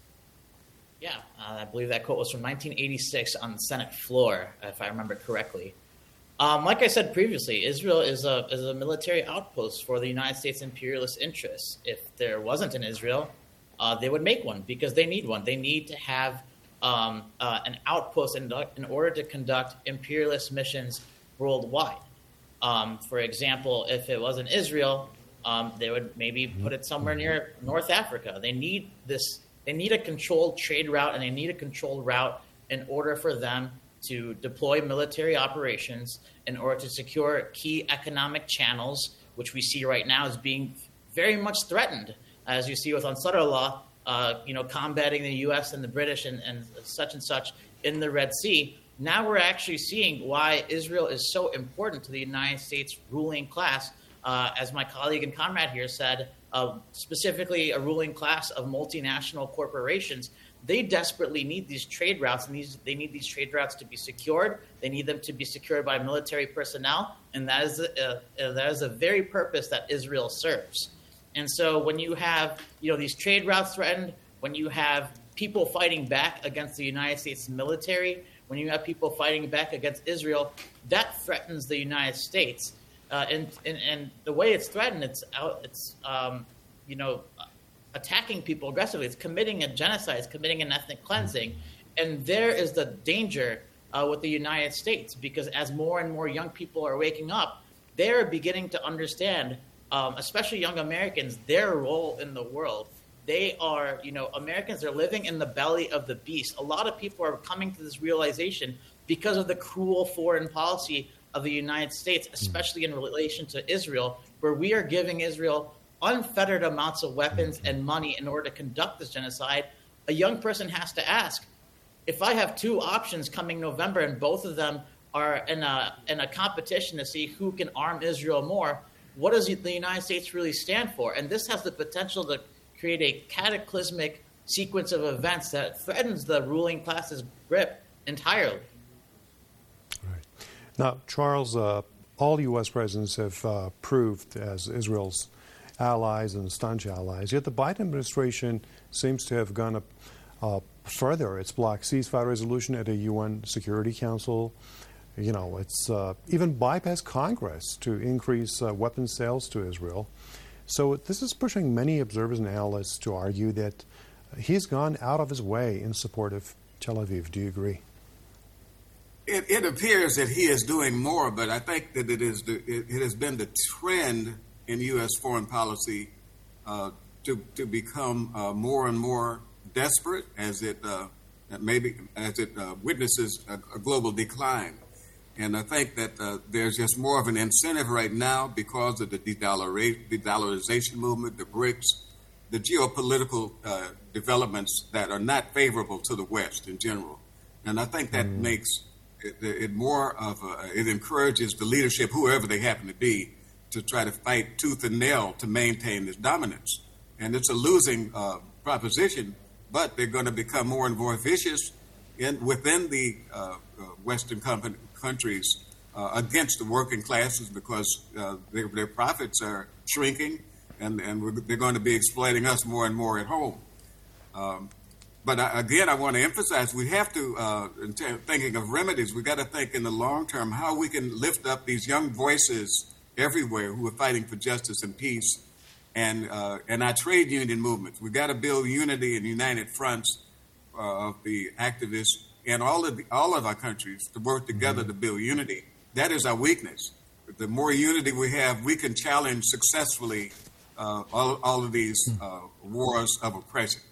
Speaker 7: Yeah, uh, I believe that quote was from nineteen eighty-six on the Senate floor, if I remember correctly. Um, like I said previously, Israel is a is a military outpost for the United States imperialist interests. If there wasn't an Israel, uh, they would make one because they need one. They need to have um, uh, an outpost in, in order to conduct imperialist missions worldwide. Um, for example, if it wasn't Israel, um, they would maybe put it somewhere near North Africa. They need this. They need a controlled trade route, and they need a controlled route in order for them to deploy military operations in order to secure key economic channels, which we see right now as being very much threatened, as you see with Ansarullah, uh, you know, combating the U S and the British and, and such and such in the Red Sea. Now we're actually seeing why Israel is so important to the United States ruling class, uh, as my colleague and comrade here said, uh, specifically a ruling class of multinational corporations. They desperately need these trade routes, and these they need these trade routes to be secured. They need them to be secured by military personnel, and that is a, uh, that is the very purpose that Israel serves. And so, when you have you know these trade routes threatened, when you have people fighting back against the United States military, when you have people fighting back against Israel, that threatens the United States. Uh, and, and and the way it's threatened, it's out, it's um, you know. attacking people aggressively. It's committing a genocide. It's committing an ethnic cleansing. And there is the danger uh, with the United States, because as more and more young people are waking up, they're beginning to understand, um, especially young Americans, their role in the world. They are, you know, Americans are living in the belly of the beast. A lot of people are coming to this realization because of the cruel foreign policy of the United States, especially in relation to Israel, where we are giving Israel unfettered amounts of weapons and money in order to conduct this genocide. A young person has to ask, if I have two options coming November and both of them are in a in a competition to see who can arm Israel more, what does the United States really stand for? And this has the potential to create a cataclysmic sequence of events that threatens the ruling class's grip entirely.
Speaker 27: Right. Now, Charles, uh, all U S presidents have uh, proved as Israel's allies and staunch allies, yet the Biden administration seems to have gone up, uh, further. It's blocked ceasefire resolution at a U N Security Council. You know, it's uh, even bypassed Congress to increase uh, weapons sales to Israel. So this is pushing many observers and analysts to argue that he's gone out of his way in support of Tel Aviv. Do you agree?
Speaker 6: It, it appears that he is doing more, but I think that it is the, it, it has been the trend in U S foreign policy uh, to to become uh, more and more desperate as it uh, maybe as it uh, witnesses a, a global decline. And I think that uh, there's just more of an incentive right now because of the de-dollarization movement, the BRICS, the geopolitical uh, developments that are not favorable to the West in general. And I think that mm. makes it, it more of a, it encourages the leadership, whoever they happen to be, to try to fight tooth and nail to maintain this dominance. And it's a losing uh, proposition, but they're going to become more and more vicious in, within the uh, uh, Western company, countries uh, against the working classes because uh, their, their profits are shrinking, and, and we're, they're going to be exploiting us more and more at home. Um, but I, again, I want to emphasize we have to, uh, in t- thinking of remedies, we got to think in the long term how we can lift up these young voices everywhere who are fighting for justice and peace, and uh, and our trade union movements. We've got to build unity and united fronts uh, of the activists in all of the, all of our countries to work together mm-hmm. to build unity. That is our weakness. The more unity we have, we can challenge successfully uh, all, all of these uh, wars of oppression.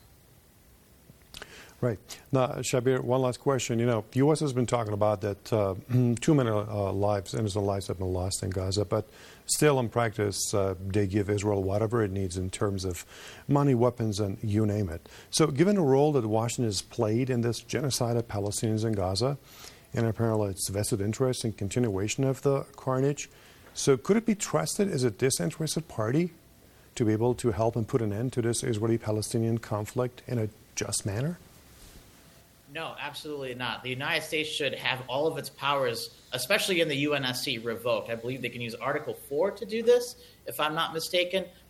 Speaker 27: Right. Now, Shabir, one last question. You know, the U S has been talking about that uh, too many uh, lives, innocent lives have been lost in Gaza, but still in practice, uh, they give Israel whatever it needs in terms of money, weapons, and you name it. So given the role that Washington has played in this genocide of Palestinians in Gaza, and apparently its vested interest in continuation of the carnage, so could it be trusted as a disinterested party to be able to help and put an end to this Israeli-Palestinian conflict in a just manner?
Speaker 7: No, absolutely not. The United States should have all of its powers, especially in the U N S C, revoked. I believe they can use Article four to do this, if I'm not mistaken.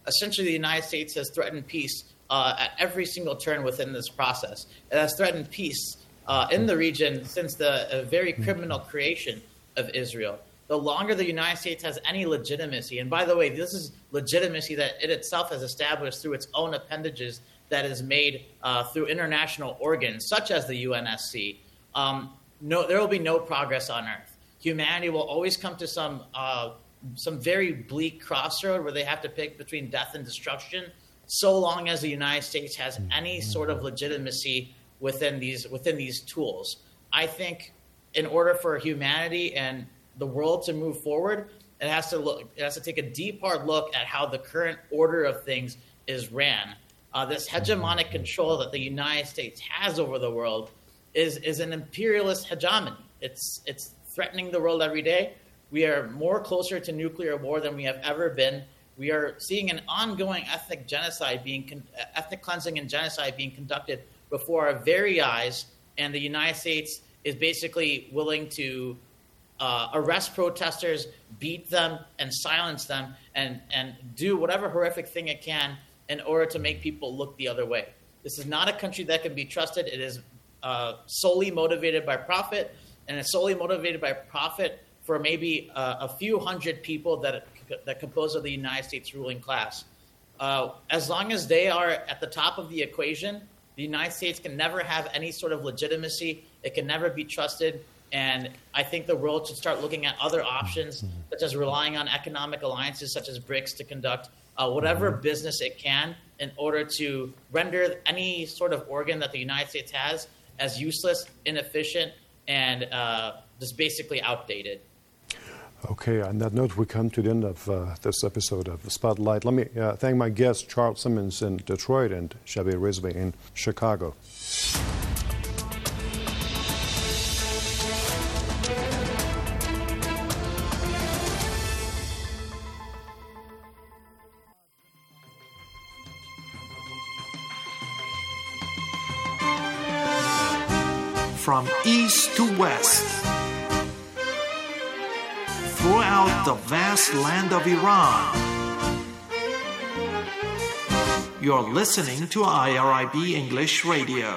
Speaker 7: essentially the United States has threatened peace uh, at every single turn within this process. It has threatened peace uh, in the region since the uh, very criminal creation of Israel. The longer the United States has any legitimacy, and by the way, this is legitimacy that it itself has established through its own appendages that is made uh, through international organs, such as the U N S C, um, no, there will be no progress on Earth. Humanity will always come to some uh, some very bleak crossroad where they have to pick between death and destruction, so long as the United States has any sort of legitimacy within these within these tools. I think in order for humanity and the world to move forward, it has to look. It has to take a deep, hard look at how the current order of things is ran. Uh, this hegemonic control that the United States has over the world is is an imperialist hegemony. It's it's threatening the world every day. We are more closer to nuclear war than we have ever been. We are seeing an ongoing ethnic genocide being con- ethnic cleansing and genocide being conducted before our very eyes, and the United States is basically willing to Uh, arrest protesters, beat them, and silence them, and, and do whatever horrific thing it can in order to make people look the other way. This is not a country that can be trusted. It is uh, solely motivated by profit, and it's solely motivated by profit for maybe uh, a few hundred people that that compose of the United States ruling class. Uh, as long as they are at the top of the equation, the United States can never have any sort of legitimacy. It can never be trusted. And I think the world should start looking at other options, such as relying on economic alliances such as BRICS to conduct uh, whatever business it can in order to render any sort of organ that the United States has as useless, inefficient, and uh, just basically outdated.
Speaker 27: Okay, on that note, we come to the end of uh, this episode of Spotlight. Let me uh, thank my guests, Charles Simmons in Detroit and Shabir Rizvi in Chicago.
Speaker 3: From east to west, throughout the vast land of Iran, you're listening to I R I B English Radio.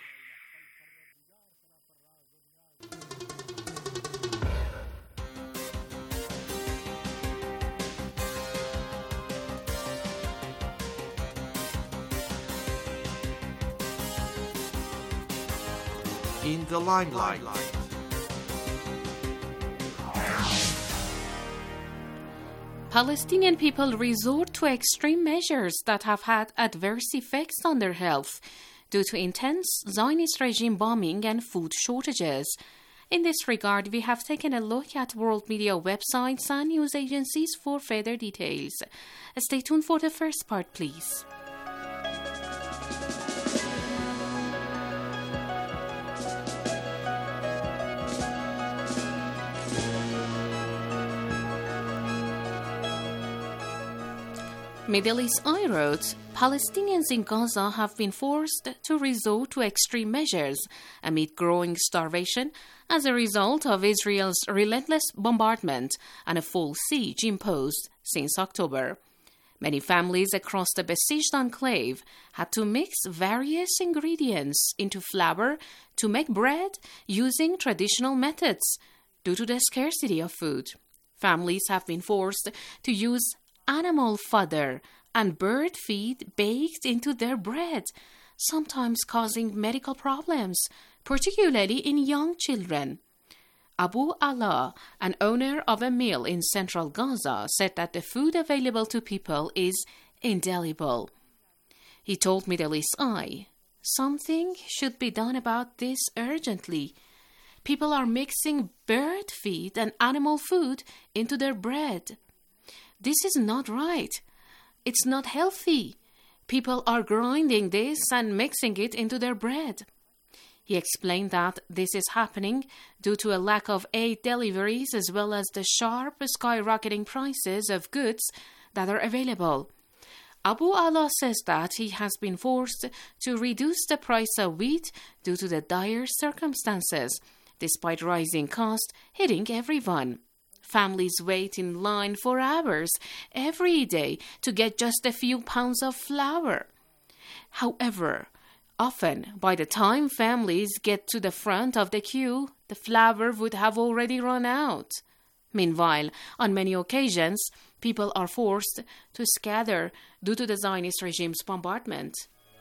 Speaker 3: In the limelight.
Speaker 1: Palestinian people resort to extreme measures that have had adverse effects on their health due to intense Zionist regime bombing and food shortages. In this regard, we have taken a look at world media websites and news agencies for further details. Stay tuned for the first part, please. Middle East Eye wrote, Palestinians in Gaza have been forced to resort to extreme measures amid growing starvation as a result of Israel's relentless bombardment and a full siege imposed since October. Many families across the besieged enclave had to mix various ingredients into flour to make bread using traditional methods due to the scarcity of food. Families have been forced to use animal fodder and bird feed baked into their bread, sometimes causing medical problems, particularly in young children. Abu Allah, an owner of a mill in central Gaza, said that the food available to people is indelible. He told Middle East Eye, something should be done about this urgently. People are mixing bird feed and animal food into their bread. This is not right. It's not healthy. People are grinding this and mixing it into their bread. He explained that this is happening due to a lack of aid deliveries as well as the sharp skyrocketing prices of goods that are available. Abu Allah says that he has been forced to reduce the price of wheat due to the dire circumstances, despite rising costs hitting everyone. Families wait in line for hours every day to get just a few pounds of flour. However, often, by the time families get to the front of the queue, the flour would have already run out. Meanwhile, on many occasions, people are forced to scatter due to the Zionist regime's bombardment.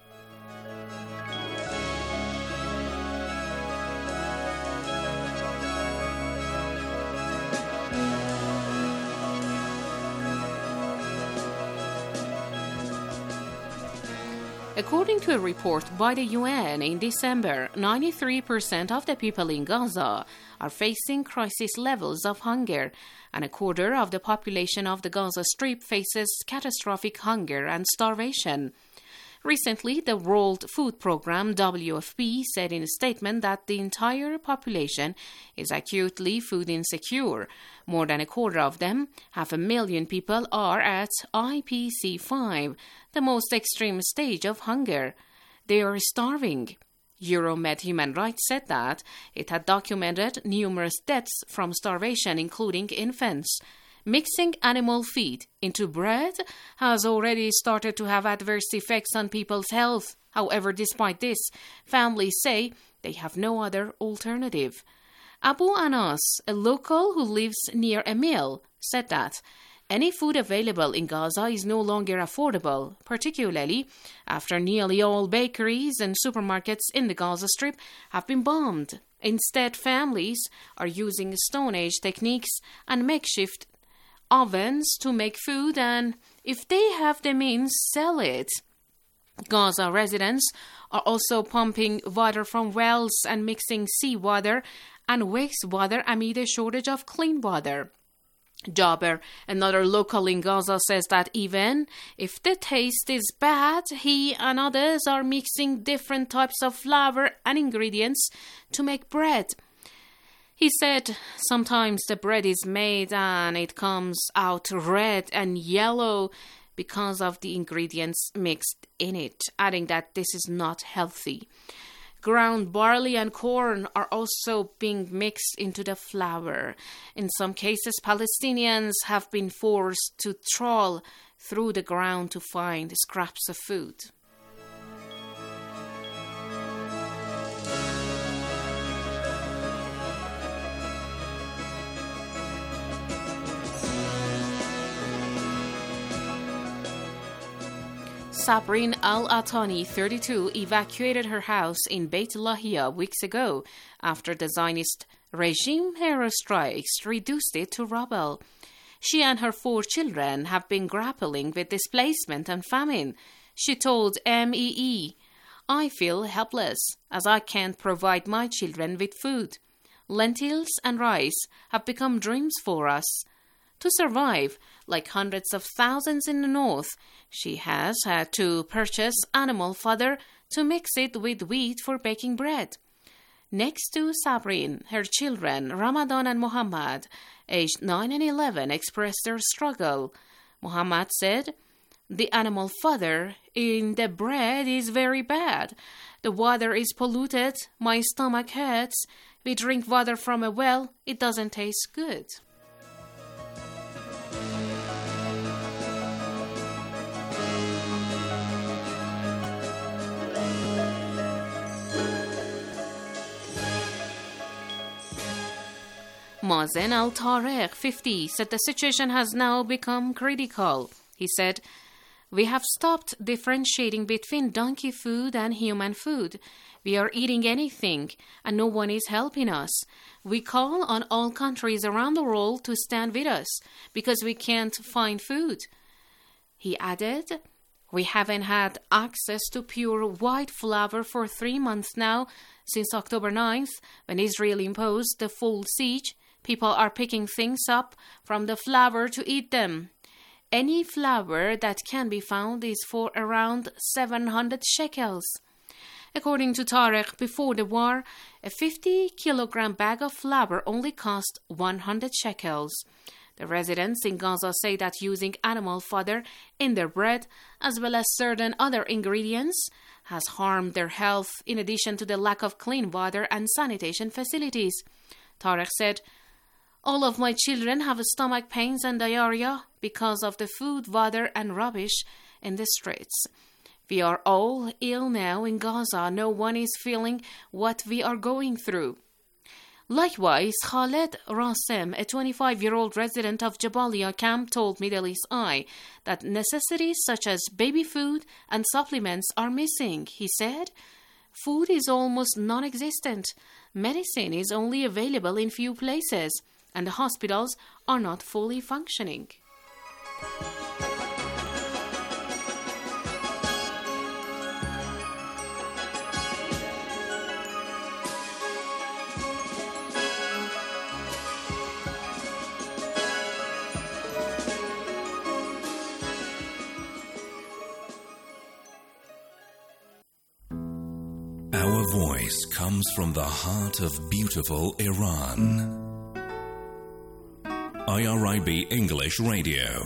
Speaker 1: According to a report by the U N in December, ninety-three percent of the people in Gaza are facing crisis levels of hunger, and a quarter of the population of the Gaza Strip faces catastrophic hunger and starvation. Recently, the World Food Programme, W F P, said in a statement that the entire population is acutely food insecure. More than a quarter of them, half a million people, are at I P C five, the most extreme stage of hunger. They are starving. Euromed Human Rights said that it had documented numerous deaths from starvation, including infants. Mixing animal feed into bread has already started to have adverse effects on people's health. However, despite this, families say they have no other alternative. Abu Anas, a local who lives near a mill, said that any food available in Gaza is no longer affordable, particularly after nearly all bakeries and supermarkets in the Gaza Strip have been bombed. Instead, families are using Stone Age techniques and makeshift ovens to make food, and if they have the means, sell it. Gaza residents are also pumping water from wells and mixing seawater and wastewater amid a shortage of clean water. Jaber, another local in Gaza, says that even if the taste is bad, he and others are mixing different types of flour and ingredients to make bread. He said sometimes the bread is made and it comes out red and yellow because of the ingredients mixed in it, adding that this is not healthy. Ground barley and corn are also being mixed into the flour. In some cases, Palestinians have been forced to trawl through the ground to find scraps of food. Sabrin al-Atani, thirty-two, evacuated her house in Beit Lahia weeks ago after the Zionist regime airstrikes reduced it to rubble. She and her four children have been grappling with displacement and famine. She told M E E, "I feel helpless as I can't provide my children with food. Lentils and rice have become dreams for us. To survive, like hundreds of thousands in the north, she has had to purchase animal fodder to mix it with wheat for baking bread." Next to Sabrin, her children, Ramadan and Muhammad, aged nine and eleven, expressed their struggle. Muhammad said, "The animal fodder in the bread is very bad. The water is polluted. My stomach hurts. We drink water from a well. It doesn't taste good." Mazen al-Tariq, fifty, said the situation has now become critical. He said, "We have stopped differentiating between donkey food and human food. We are eating anything, and no one is helping us. We call on all countries around the world to stand with us because we can't find food." He added, "We haven't had access to pure white flour for three months now, since October ninth, when Israel imposed the full siege. People are picking things up from the flour to eat them. Any flour that can be found is for around seven hundred shekels. According to Tariq, before the war, a fifty kilogram bag of flour only cost one hundred shekels. The residents in Gaza say that using animal fodder in their bread, as well as certain other ingredients, has harmed their health, in addition to the lack of clean water and sanitation facilities. Tariq said,
Speaker 8: All of my children have stomach pains and diarrhea because of the food, water, and rubbish in the streets. We are all ill now in Gaza. No one is feeling what we are going through. Likewise, Khaled Rasim, a twenty-five-year-old resident of Jabalia camp, told Middle East Eye that necessities such as baby food and supplements are missing. He said, "Food is almost non-existent. Medicine is only available in few places, and the hospitals are not fully functioning."
Speaker 9: Our voice comes from the heart of beautiful Iran. I R I B English Radio.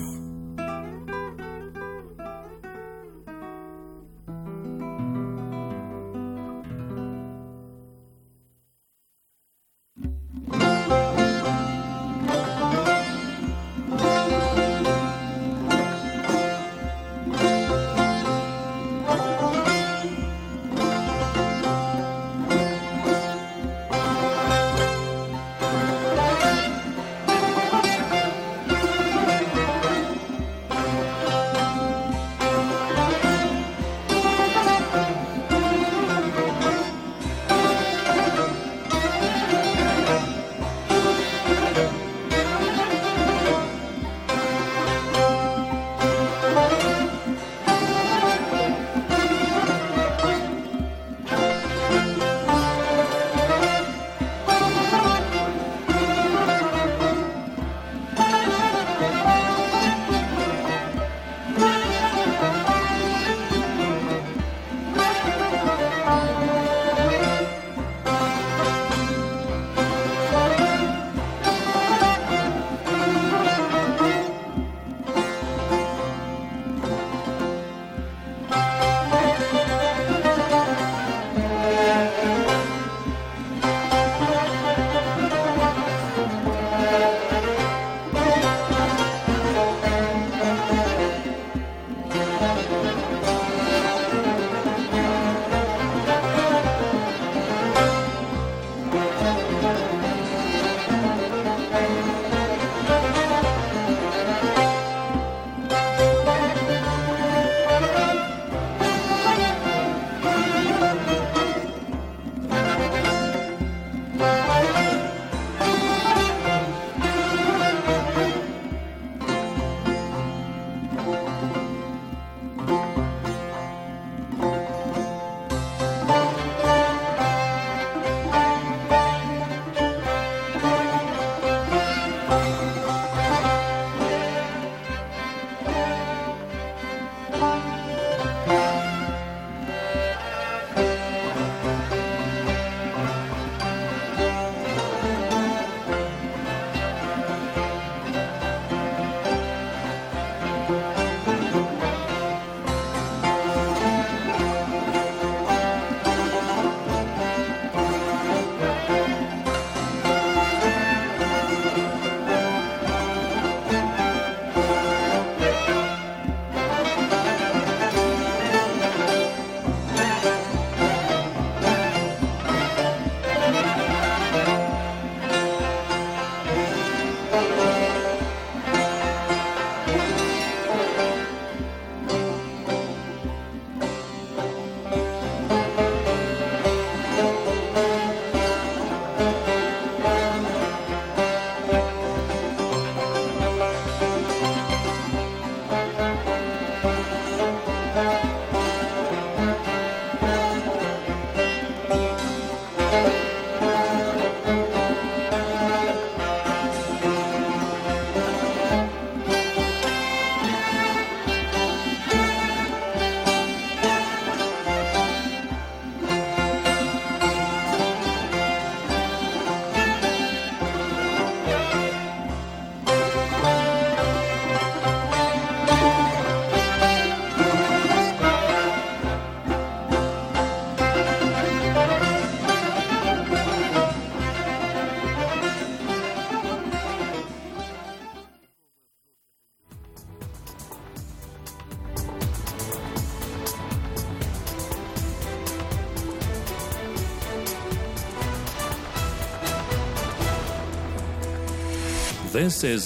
Speaker 9: This is